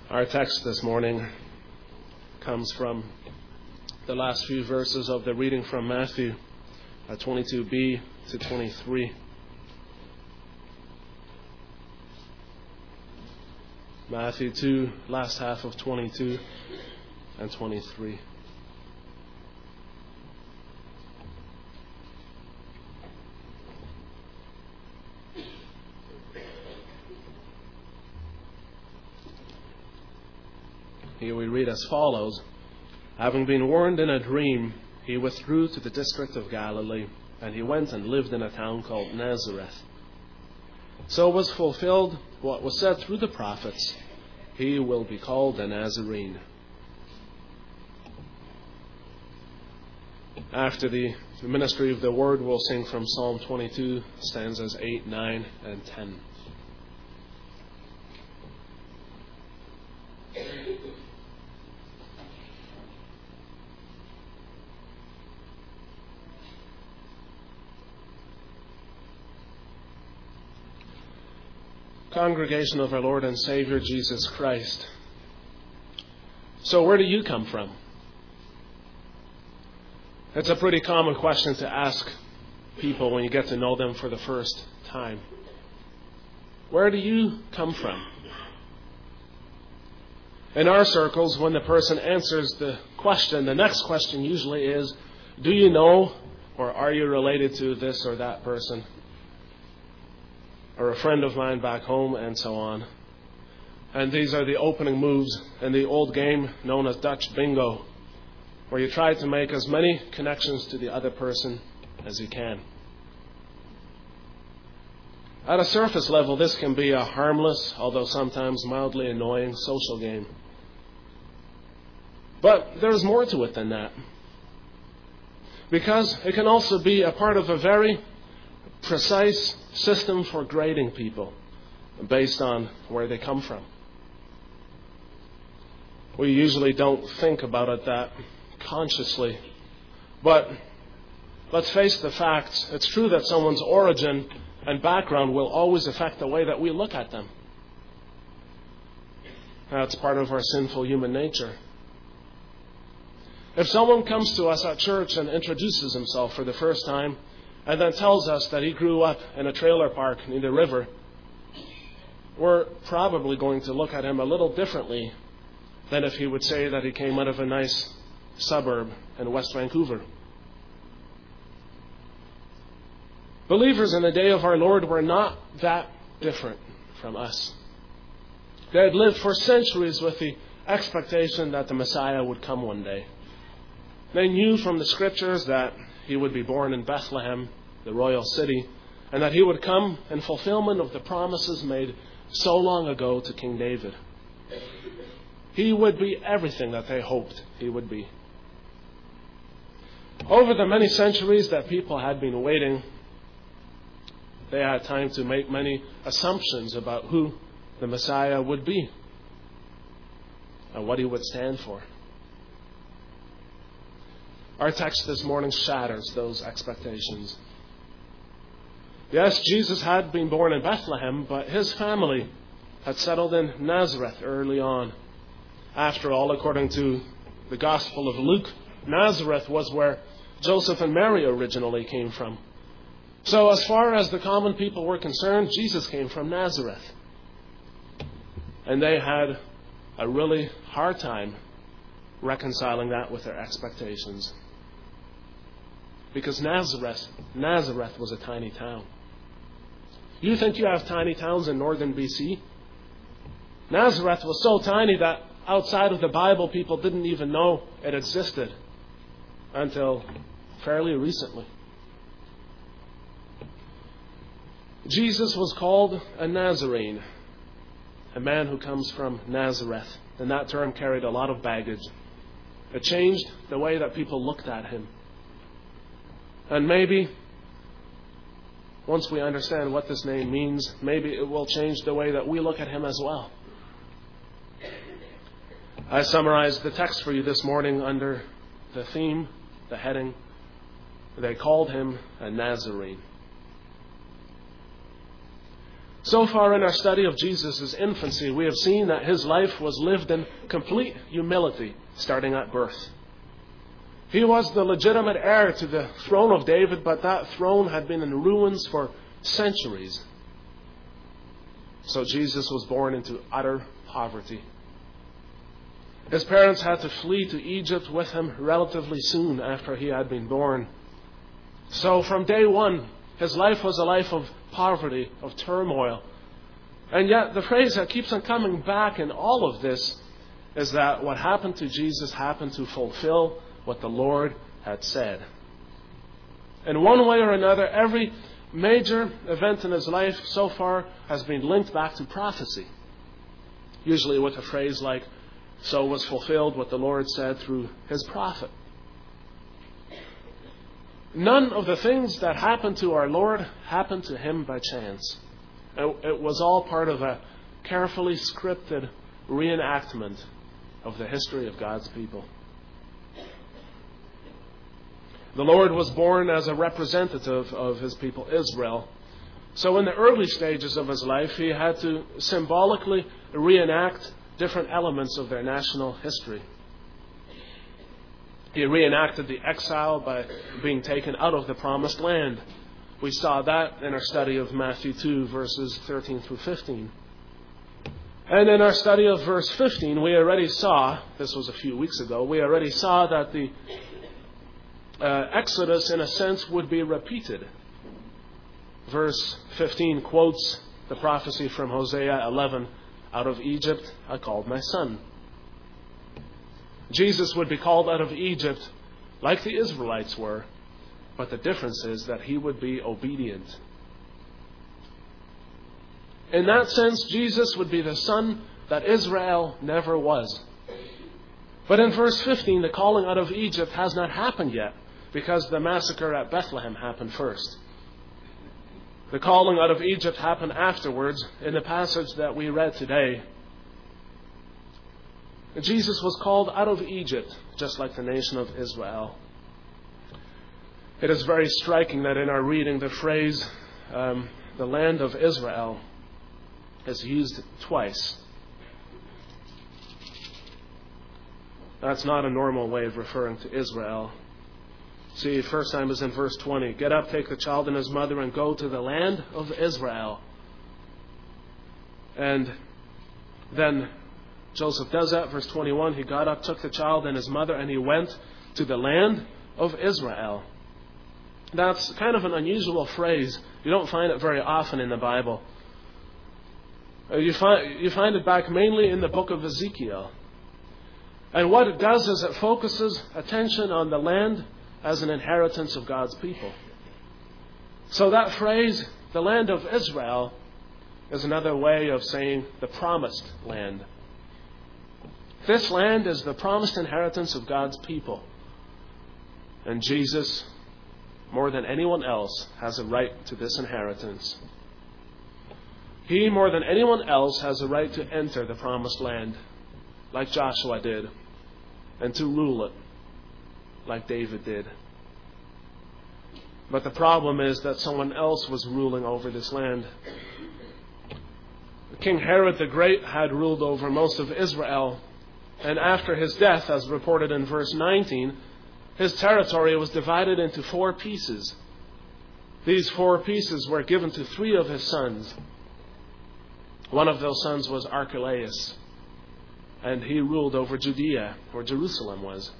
Our text this morning comes from the last few verses of the reading from Matthew 22b to 23. Matthew 2, last half of 22 and 23. Here we read as follows. Having been warned in a dream, he withdrew to the district of Galilee, and he went and lived in a town called Nazareth. So was fulfilled what was said through the prophets, he will be called a Nazarene. After the ministry of the word, we'll sing from Psalm 22, stanzas 8, 9, and 10. Congregation of our Lord and Savior Jesus Christ. So where do you come from? It's a pretty common question to ask people when you get to know them for the first time. Where do you come from? In our circles, when the person answers the question, the next question usually is, do you know or are you related to this or that person? Or a friend of mine back home, and so on. And these are the opening moves in the old game known as Dutch Bingo, where you try to make as many connections to the other person as you can. At a surface level, this can be a harmless, although sometimes mildly annoying, social game. But there's more to it than that. Because it can also be a part of a very precise system for grading people based on where they come from. We usually don't think about it that consciously, but let's face the facts. It's true that someone's origin and background will always affect the way that we look at them. That's part of our sinful human nature. If someone comes to us at church and introduces himself for the first time and then tells us that he grew up in a trailer park near the river, we're probably going to look at him a little differently than if he would say that he came out of a nice suburb in West Vancouver. Believers in the day of our Lord were not that different from us. They had lived for centuries with the expectation that the Messiah would come one day. They knew from the Scriptures that he would be born in Bethlehem, the royal city, and that he would come in fulfillment of the promises made so long ago to King David. He would be everything that they hoped he would be. Over the many centuries that people had been waiting, they had time to make many assumptions about who the Messiah would be and what he would stand for. Our text this morning shatters those expectations. Yes, Jesus had been born in Bethlehem, but his family had settled in Nazareth early on. After all, according to the Gospel of Luke, Nazareth was where Joseph and Mary originally came from. So as far as the common people were concerned, Jesus came from Nazareth. And they had a really hard time reconciling that with their expectations. Because Nazareth was a tiny town. You think you have tiny towns in northern BC? Nazareth was so tiny that outside of the Bible, people didn't even know it existed until fairly recently. Jesus was called a Nazarene, a man who comes from Nazareth. And that term carried a lot of baggage. It changed the way that people looked at him. And maybe, once we understand what this name means, maybe it will change the way that we look at him as well. I summarized the text for you this morning under the theme, the heading, they called him a Nazarene. So far in our study of Jesus' infancy, we have seen that his life was lived in complete humility, starting at birth. He was the legitimate heir to the throne of David, but that throne had been in ruins for centuries. So Jesus was born into utter poverty. His parents had to flee to Egypt with him relatively soon after he had been born. So from day one, his life was a life of poverty, of turmoil. And yet the phrase that keeps on coming back in all of this is that what happened to Jesus happened to fulfill what the Lord had said. In one way or another, every major event in his life so far has been linked back to prophecy. Usually with a phrase like, "So was fulfilled what the Lord said through his prophet." None of the things that happened to our Lord happened to him by chance. It was all part of a carefully scripted reenactment of the history of God's people. The Lord was born as a representative of his people Israel. So in the early stages of his life, he had to symbolically reenact different elements of their national history. He reenacted the exile by being taken out of the promised land. We saw that in our study of Matthew 2, verses 13 through 15. And in our study of verse 15, we already saw, this was a few weeks ago, we already saw that the Exodus, in a sense, would be repeated. Verse 15 quotes the prophecy from Hosea 11, "Out of Egypt I called my son." Jesus would be called out of Egypt like the Israelites were, but the difference is that he would be obedient. In that sense, Jesus would be the son that Israel never was. But in verse 15, the calling out of Egypt has not happened yet, because the massacre at Bethlehem happened first. The calling out of Egypt happened afterwards in the passage that we read today. Jesus was called out of Egypt, just like the nation of Israel. It is very striking that in our reading the phrase, the land of Israel, is used twice. That's not a normal way of referring to Israel. See, first time is in verse 20. "Get up, take the child and his mother, and go to the land of Israel." And then Joseph does that. Verse 21, he got up, took the child and his mother, and he went to the land of Israel. That's kind of an unusual phrase. You don't find it very often in the Bible. You find it back mainly in the book of Ezekiel. And what it does is it focuses attention on the land as an inheritance of God's people. So that phrase, the land of Israel, is another way of saying the promised land. This land is the promised inheritance of God's people. And Jesus, more than anyone else, has a right to this inheritance. He, more than anyone else, has a right to enter the promised land, like Joshua did, and to rule it, like David did. But the problem is that someone else was ruling over this land. King Herod the Great had ruled over most of Israel, and after his death, as reported in verse 19, his territory was divided into 4 pieces. These 4 pieces were given to 3 of his sons. One of those sons was Archelaus, and he ruled over Judea, where Jerusalem was.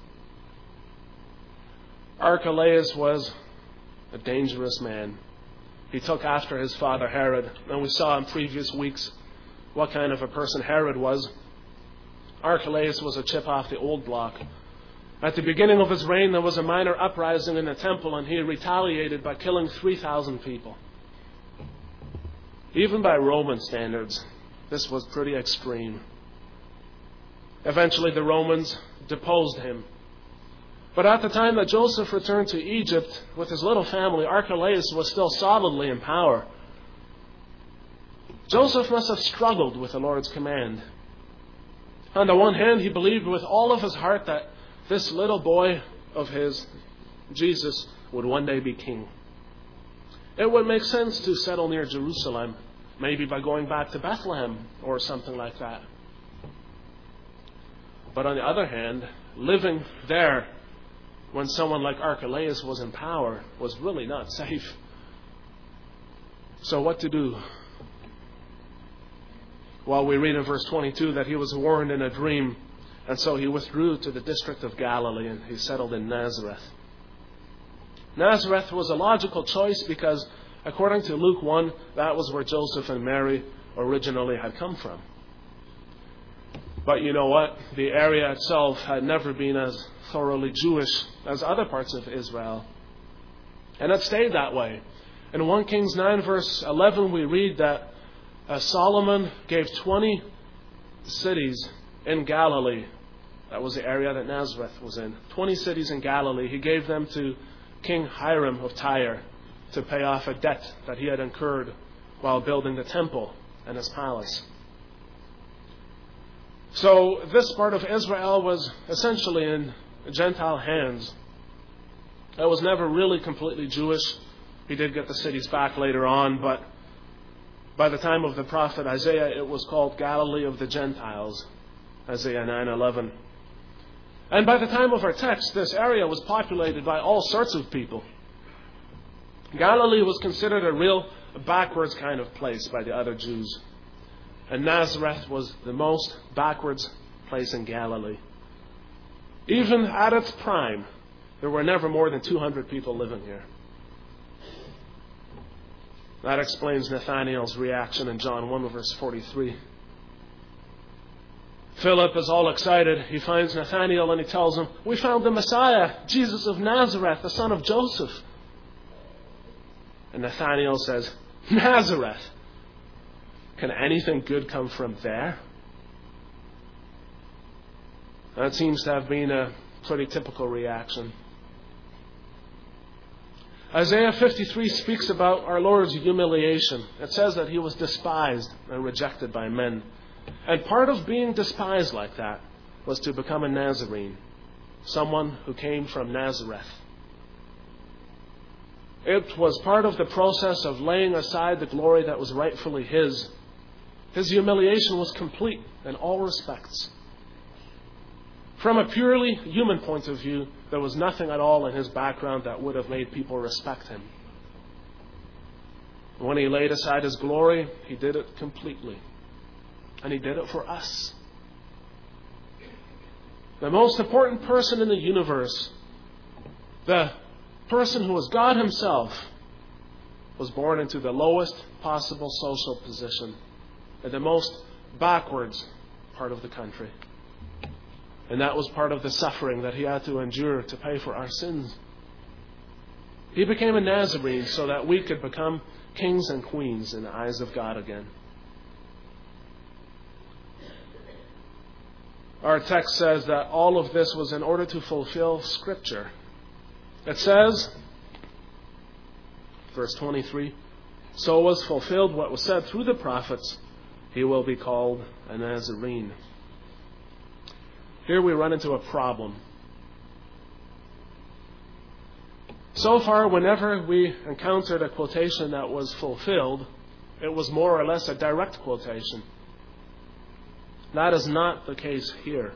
Archelaus was a dangerous man. He took after his father Herod, and we saw in previous weeks what kind of a person Herod was. Archelaus was a chip off the old block. At the beginning of his reign, there was a minor uprising in the temple, and he retaliated by killing 3,000 people. Even by Roman standards, this was pretty extreme. Eventually, the Romans deposed him. But at the time that Joseph returned to Egypt with his little family, Archelaus was still solidly in power. Joseph must have struggled with the Lord's command. On the one hand, he believed with all of his heart that this little boy of his, Jesus, would one day be king. It would make sense to settle near Jerusalem maybe by going back to Bethlehem or something like that. But on the other hand, living there when someone like Archelaus was in power was really not safe. So what to do? Well, we read in verse 22 that he was warned in a dream, and so he withdrew to the district of Galilee and he settled in Nazareth. Nazareth was a logical choice because, according to Luke 1, that was where Joseph and Mary originally had come from. But you know what? The area itself had never been as thoroughly Jewish as other parts of Israel. And it stayed that way. In 1 Kings 9 verse 11 we read that Solomon gave 20 cities in Galilee. That was the area that Nazareth was in. 20 cities in Galilee. He gave them to King Hiram of Tyre to pay off a debt that he had incurred while building the temple and his palace. So this part of Israel was essentially in Gentile hands. It was never really completely Jewish. He did get the cities back later on, but by the time of the prophet Isaiah, it was called Galilee of the Gentiles, Isaiah 9:11. And by the time of our text, this area was populated by all sorts of people. Galilee was considered a real backwards kind of place by the other Jews. And Nazareth was the most backwards place in Galilee. Even at its prime, there were never more than 200 people living here. That explains Nathanael's reaction in John 1 verse 43. Philip is all excited. He finds Nathanael and he tells him, "We found the Messiah, Jesus of Nazareth, the son of Joseph." And Nathanael says, "Nazareth? Can anything good come from there?" That seems to have been a pretty typical reaction. Isaiah 53 speaks about our Lord's humiliation. It says that he was despised and rejected by men. And part of being despised like that was to become a Nazarene, someone who came from Nazareth. It was part of the process of laying aside the glory that was rightfully his. His humiliation was complete in all respects. From a purely human point of view, there was nothing at all in his background that would have made people respect him. When he laid aside his glory, he did it completely. And he did it for us. The most important person in the universe, the person who was God himself, was born into the lowest possible social position in the most backwards part of the country. And that was part of the suffering that he had to endure to pay for our sins. He became a Nazarene so that we could become kings and queens in the eyes of God again. Our text says that all of this was in order to fulfill Scripture. It says, verse 23, "So was fulfilled what was said through the prophets, he will be called a Nazarene." Here we run into a problem. So far, whenever we encountered a quotation that was fulfilled, it was more or less a direct quotation. That is not the case here.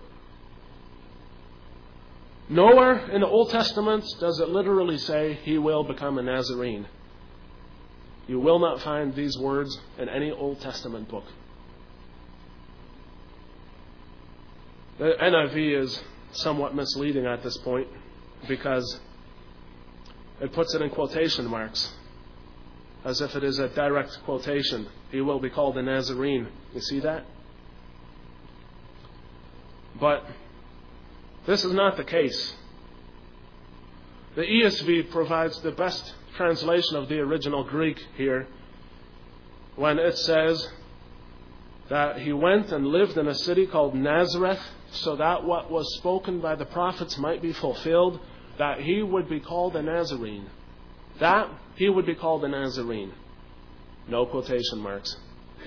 Nowhere in the Old Testament does it literally say he will become a Nazarene. You will not find these words in any Old Testament book. The NIV is somewhat misleading at this point because it puts it in quotation marks as if it is a direct quotation. He will be called a Nazarene. You see that? But this is not the case. The ESV provides the best translation of the original Greek here when it says that he went and lived in a city called Nazareth so that what was spoken by the prophets might be fulfilled, that he would be called a Nazarene. That he would be called a Nazarene. No quotation marks.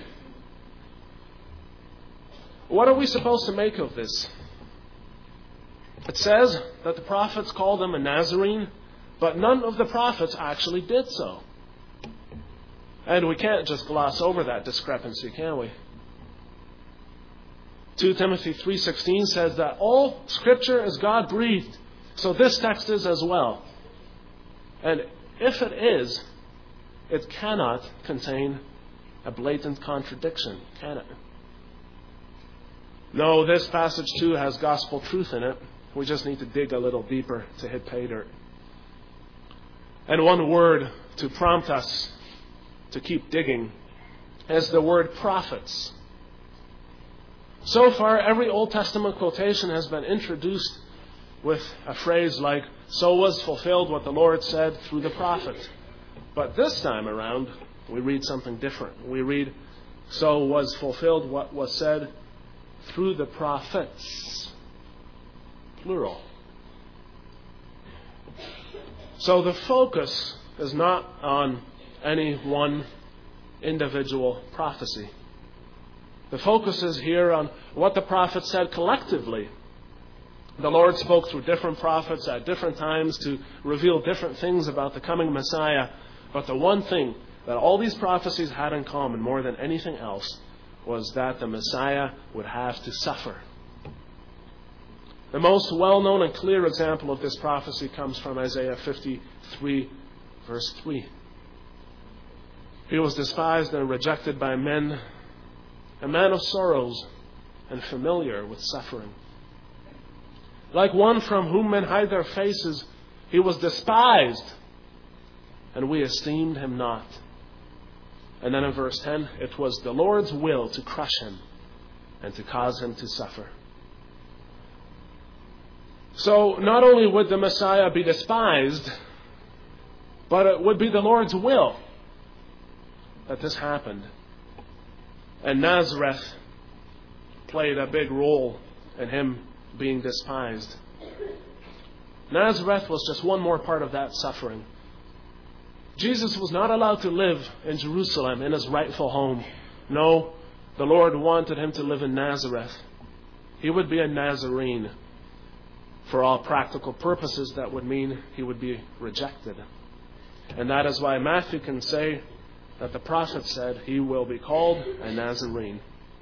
What are we supposed to make of this? It says that the prophets called him a Nazarene, but none of the prophets actually did so. And we can't just gloss over that discrepancy, can we? 2 Timothy 3:16 says that all Scripture is God-breathed. So this text is as well. And if it is, it cannot contain a blatant contradiction, can it? No, this passage too has gospel truth in it. We just need to dig a little deeper to hit pay dirt. And one word to prompt us to keep digging is the word prophets. So far, every Old Testament quotation has been introduced with a phrase like, "So was fulfilled what the Lord said through the prophet." But this time around, we read something different. We read, "So was fulfilled what was said through the prophets." Plural. So the focus is not on any one individual prophecy. The focus is here on what the prophet said collectively. The Lord spoke through different prophets at different times to reveal different things about the coming Messiah. But the one thing that all these prophecies had in common more than anything else was that the Messiah would have to suffer. The most well-known and clear example of this prophecy comes from Isaiah 53, verse 3. He was despised and rejected by men, a man of sorrows and familiar with suffering. Like one from whom men hide their faces, he was despised, and we esteemed him not. And then in verse 10, it was the Lord's will to crush him and to cause him to suffer. So not only would the Messiah be despised, but it would be the Lord's will that this happened. And Nazareth played a big role in him being despised. Nazareth was just one more part of that suffering. Jesus was not allowed to live in Jerusalem in his rightful home. No, the Lord wanted him to live in Nazareth. He would be a Nazarene. For all practical purposes, that would mean he would be rejected. And that is why Matthew can say that the prophet said he will be called a Nazarene.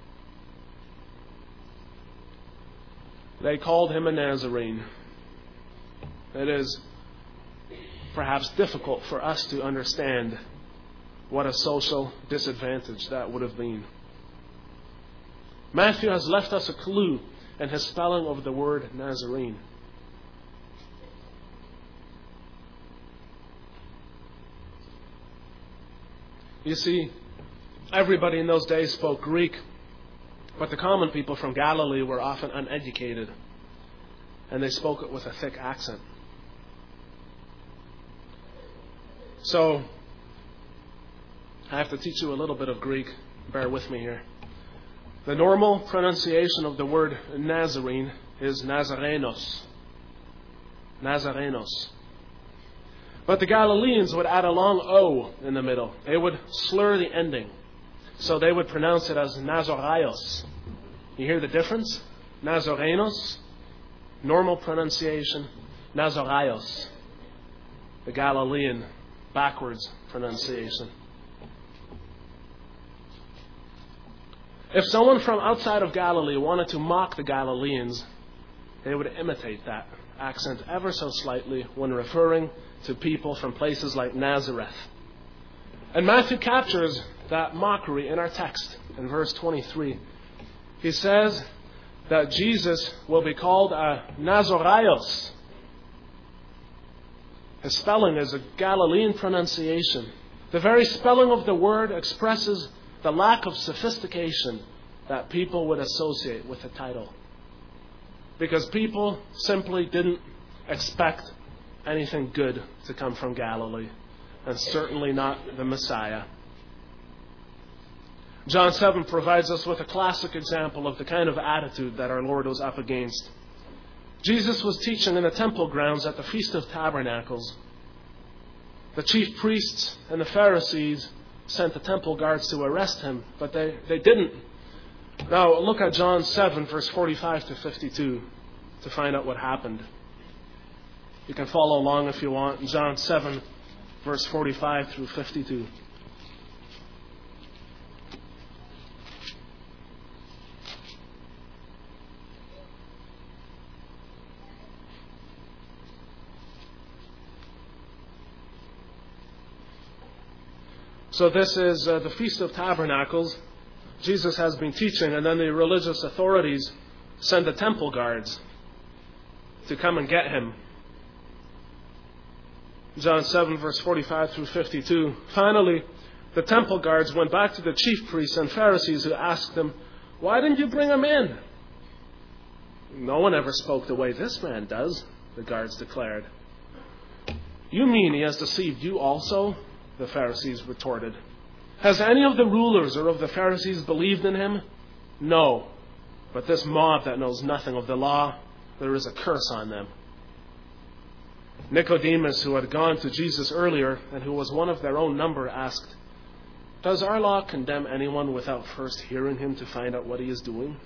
They called him a Nazarene. It is perhaps difficult for us to understand what a social disadvantage that would have been. Matthew has left us a clue in his spelling of the word Nazarene. You see, everybody in those days spoke Greek, but the common people from Galilee were often uneducated, and they spoke it with a thick accent. So, I have to teach you a little bit of Greek. Bear with me here. The normal pronunciation of the word Nazarene is Nazarenos. Nazarenos. But the Galileans would add a long O in the middle. They would slur the ending. So they would pronounce it as Nazaraios. You hear the difference? Nazarenos, normal pronunciation. Nazaraios, the Galilean backwards pronunciation. If someone from outside of Galilee wanted to mock the Galileans, they would imitate that accent ever so slightly when referring to people from places like Nazareth. And Matthew captures that mockery in our text in verse 23. He says that Jesus will be called a Nazaraios. His spelling is a Galilean pronunciation. The very spelling of the word expresses the lack of sophistication that people would associate with the title. Because people simply didn't expect anything good to come from Galilee, and certainly not the Messiah. John 7 provides us with a classic example of the kind of attitude that our Lord was up against. Jesus was teaching in the temple grounds at the Feast of Tabernacles. The chief priests and the Pharisees sent the temple guards to arrest him, but they didn't. Now look at John 7, verse 45 to 52 to find out what happened. You can follow along if you want. John 7, verse 45 through 52. So this is the Feast of Tabernacles. Jesus has been teaching, and then the religious authorities send the temple guards to come and get him. John 7, verse 45 through 52. Finally, the temple guards went back to the chief priests and Pharisees, who asked them, "Why didn't you bring him in?" "No one ever spoke the way this man does," the guards declared. "You mean he has deceived you also?" the Pharisees retorted. "Has any of the rulers or of the Pharisees believed in him? No. But this mob that knows nothing of the law, there is a curse on them." Nicodemus, who had gone to Jesus earlier and who was one of their own number, asked, "Does our law condemn anyone without first hearing him to find out what he is doing?"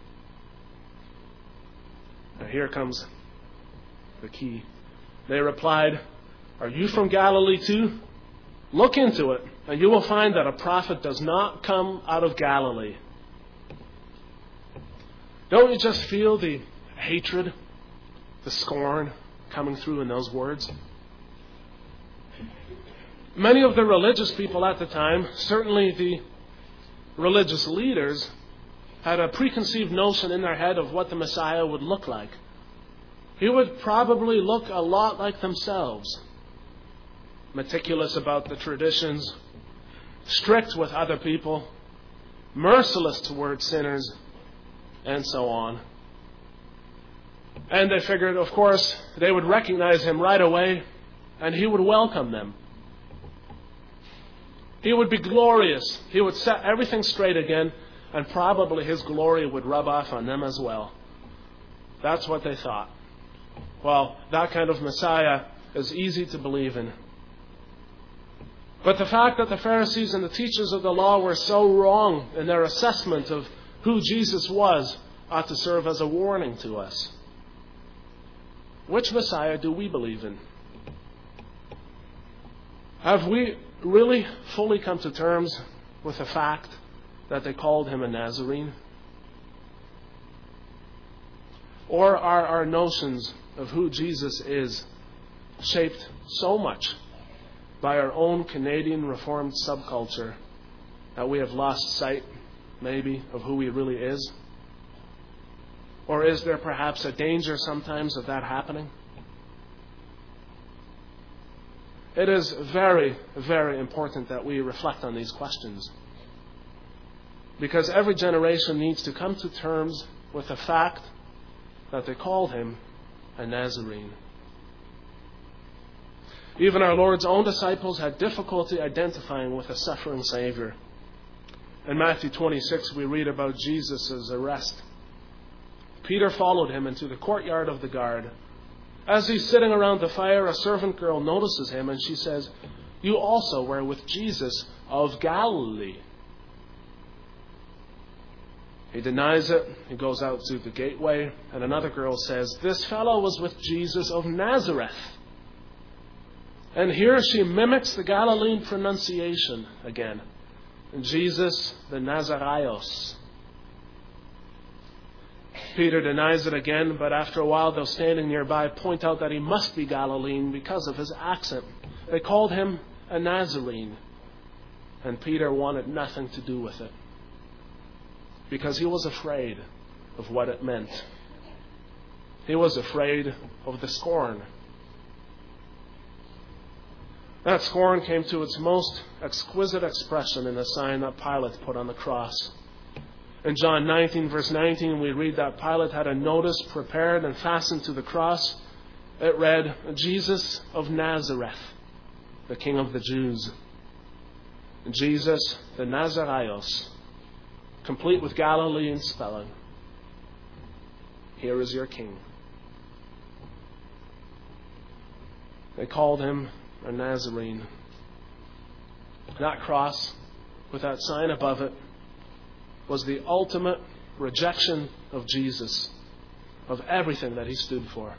Now here comes the key. They replied, "Are you from Galilee too? Look into it, and you will find that a prophet does not come out of Galilee." Don't you just feel the hatred, the scorn coming through in those words? Many of the religious people at the time, certainly the religious leaders, had a preconceived notion in their head of what the Messiah would look like. He would probably look a lot like themselves. Meticulous about the traditions, strict with other people, merciless toward sinners, and so on. And they figured, of course, they would recognize him right away, and he would welcome them. He would be glorious. He would set everything straight again, and probably his glory would rub off on them as well. That's what they thought. Well, that kind of Messiah is easy to believe in. But the fact that the Pharisees and the teachers of the law were so wrong in their assessment of who Jesus was ought to serve as a warning to us. Which Messiah do we believe in? Have we really fully come to terms with the fact that they called him a Nazarene? Or are our notions of who Jesus is shaped so much by our own Canadian Reformed subculture that we have lost sight, maybe, of who he really is? Or is there perhaps a danger sometimes of that happening? It is very, very important that we reflect on these questions, because every generation needs to come to terms with the fact that they called him a Nazarene. Even our Lord's own disciples had difficulty identifying with a suffering Savior. In Matthew 26, we read about Jesus' arrest. Peter followed him into the courtyard of the guard. As he's sitting around the fire, a servant girl notices him, and she says, "You also were with Jesus of Galilee." He denies it. He goes out to the gateway, and another girl says, "This fellow was with Jesus of Nazareth." And here she mimics the Galilean pronunciation again. Jesus the Nazaraios. Peter denies it again, but after a while, those standing nearby point out that he must be Galilean because of his accent. They called him a Nazarene, and Peter wanted nothing to do with it because he was afraid of what it meant. He was afraid of the scorn. That scorn came to its most exquisite expression in the sign that Pilate put on the cross. In John 19, verse 19, we read that Pilate had a notice prepared and fastened to the cross. It read, "Jesus of Nazareth, the King of the Jews." Jesus the Nazaraios, complete with Galilean spelling. Here is your King. They called him a Nazarene. That cross, with that sign above it, was the ultimate rejection of Jesus, of everything that he stood for.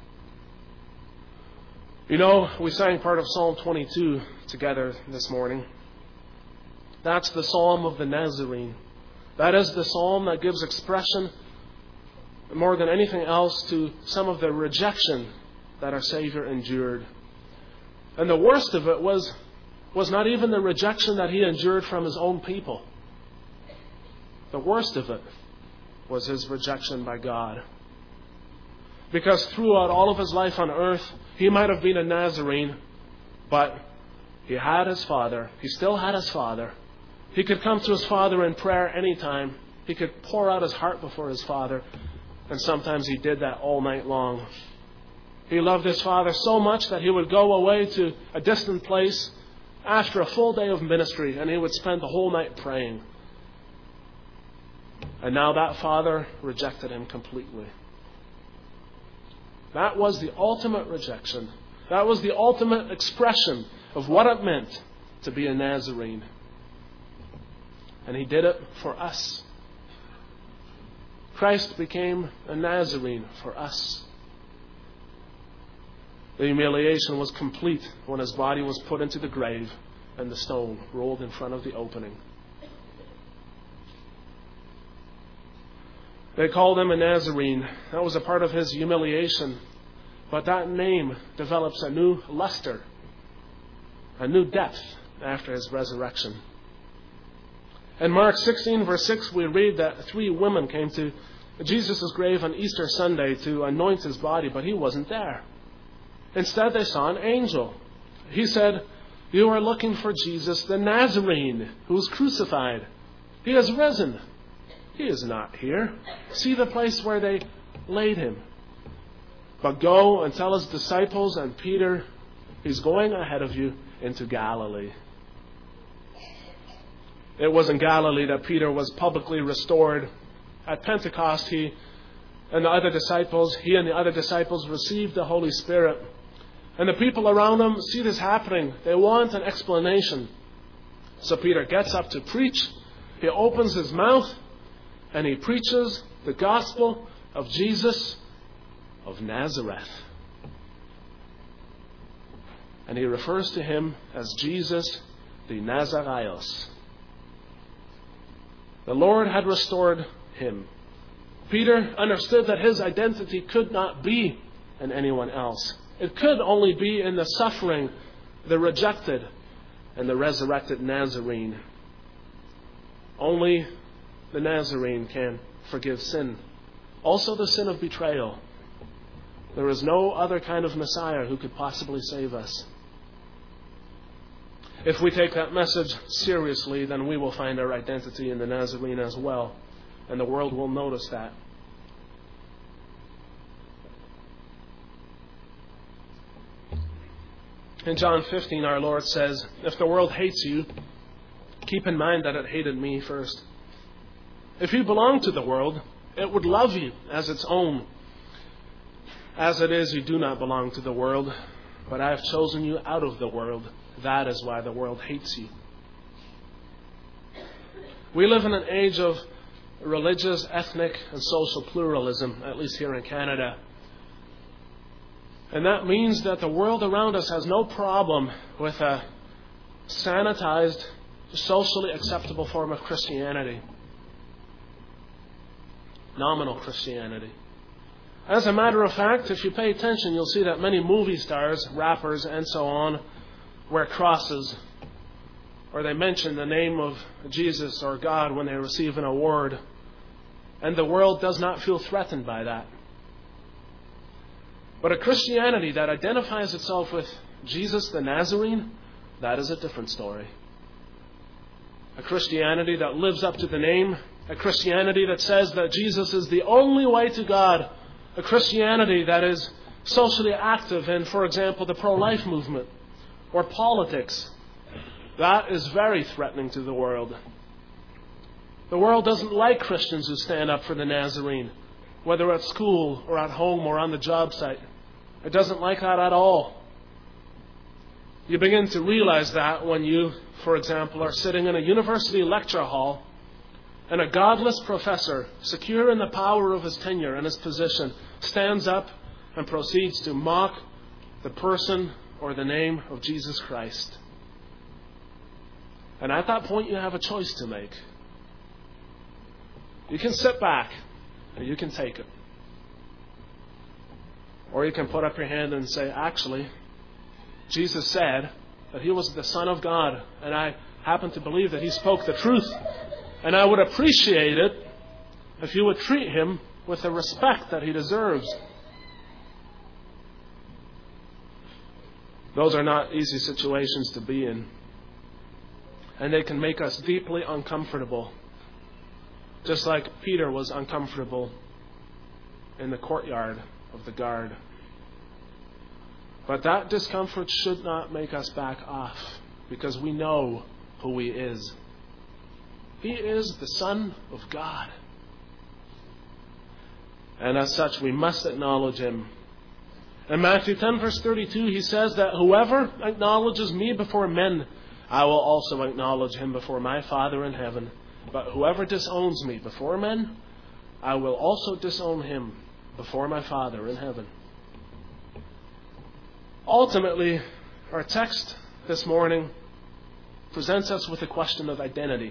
You know, we sang part of Psalm 22 together this morning. That's the Psalm of the Nazarene. That is the psalm that gives expression, more than anything else, to some of the rejection that our Savior endured. And the worst of it was was not even the rejection that he endured from his own people. The worst of it was his rejection by God. Because throughout all of his life on earth, he might have been a Nazarene, but he had his Father. He still had his Father. He could come to his Father in prayer anytime. He could pour out his heart before his Father. And sometimes he did that all night long. He loved his Father so much that he would go away to a distant place after a full day of ministry, and he would spend the whole night praying. And now that Father rejected him completely. That was the ultimate rejection. That was the ultimate expression of what it meant to be a Nazarene. And he did it for us. Christ became a Nazarene for us. The humiliation was complete when his body was put into the grave and the stone rolled in front of the opening. They called him a Nazarene. That was a part of his humiliation. But that name develops a new luster, a new depth after his resurrection. In Mark 16, verse 6, we read that 3 women came to Jesus' grave on Easter Sunday to anoint his body, but he wasn't there. Instead, they saw an angel. He said, "You are looking for Jesus the Nazarene, who was crucified. He has risen. He is not here. See the place where they laid him. But go and tell his disciples and Peter, he's going ahead of you into Galilee." It was in Galilee that Peter was publicly restored. At Pentecost, he and the other disciples received the Holy Spirit. And the people around him see this happening. They want an explanation. So Peter gets up to preach. He opens his mouth and he preaches the gospel of Jesus of Nazareth. And he refers to him as Jesus the Nazaraios. The Lord had restored him. Peter understood that his identity could not be in anyone else. It could only be in the suffering, the rejected, and the resurrected Nazarene. Only the Nazarene can forgive sin. Also the sin of betrayal. There is no other kind of Messiah who could possibly save us. If we take that message seriously, then we will find our identity in the Nazarene as well. And the world will notice that. In John 15, our Lord says, "If the world hates you, keep in mind that it hated me first. If you belong to the world, it would love you as its own. As it is, you do not belong to the world, but I have chosen you out of the world. That is why the world hates you." We live in an age of religious, ethnic, and social pluralism, at least here in Canada. And that means that the world around us has no problem with a sanitized, socially acceptable form of Christianity. Nominal Christianity. As a matter of fact, if you pay attention, you'll see that many movie stars, rappers, and so on wear crosses, or they mention the name of Jesus or God when they receive an award. And the world does not feel threatened by that. But a Christianity that identifies itself with Jesus the Nazarene, that is a different story. A Christianity that lives up to the name. A Christianity that says that Jesus is the only way to God. A Christianity that is socially active in, for example, the pro-life movement or politics. That is very threatening to the world. The world doesn't like Christians who stand up for the Nazarene, whether at school or at home or on the job site. It doesn't like that at all. You begin to realize that when you, for example, are sitting in a university lecture hall and a godless professor, secure in the power of his tenure and his position, stands up and proceeds to mock the person or the name of Jesus Christ. And at that point, you have a choice to make. You can sit back or you can take it. Or you can put up your hand and say, actually, Jesus said that he was the Son of God, and I happen to believe that he spoke the truth. And I would appreciate it if you would treat him with the respect that he deserves. Those are not easy situations to be in. And they can make us deeply uncomfortable. Just like Peter was uncomfortable in the courtyard of the guard. But that discomfort should not make us back off, because we know who he is. He is the Son of God. And as such, we must acknowledge him. In Matthew 10, verse 32, he says that whoever acknowledges me before men, I will also acknowledge him before my Father in heaven. But whoever disowns me before men, I will also disown him before my Father in heaven. Ultimately, our text this morning presents us with a question of identity.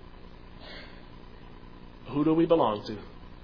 Who do we belong to?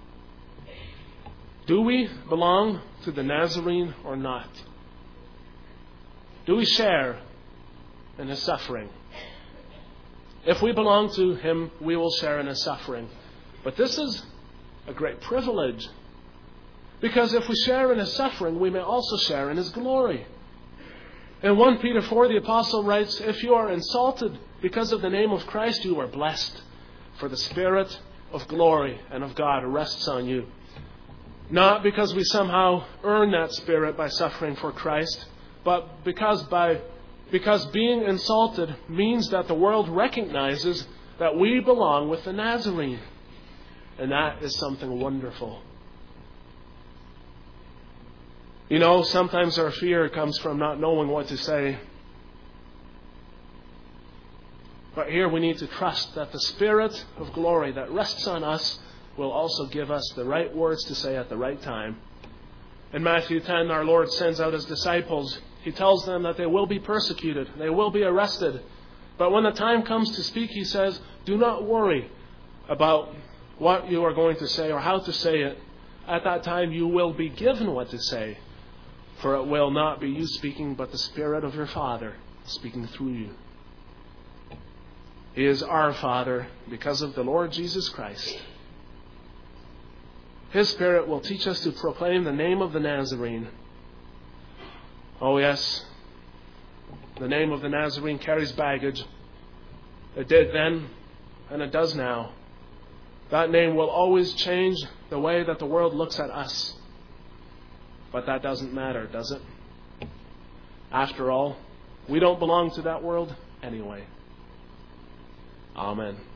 Do we belong to the Nazarene or not? Do we share in his suffering? If we belong to him, we will share in his suffering. But this is a great privilege, because if we share in his suffering, we may also share in his glory. In 1 Peter 4, the apostle writes, if you are insulted because of the name of Christ, you are blessed, for the Spirit of glory and of God rests on you. Not because we somehow earn that Spirit by suffering for Christ, but because being insulted means that the world recognizes that we belong with the Nazarene. And that is something wonderful. You know, sometimes our fear comes from not knowing what to say. But here we need to trust that the Spirit of glory that rests on us will also give us the right words to say at the right time. In Matthew 10, our Lord sends out his disciples. He tells them that they will be persecuted. They will be arrested. But when the time comes to speak, he says, do not worry about what you are going to say or how to say it. At that time you will be given what to say. For it will not be you speaking, but the Spirit of your Father speaking through you. He is our Father because of the Lord Jesus Christ. His Spirit will teach us to proclaim the name of the Nazarene. Oh yes, the name of the Nazarene carries baggage. It did then, and it does now. That name will always change the way that the world looks at us. But that doesn't matter, does it? After all, we don't belong to that world anyway. Amen.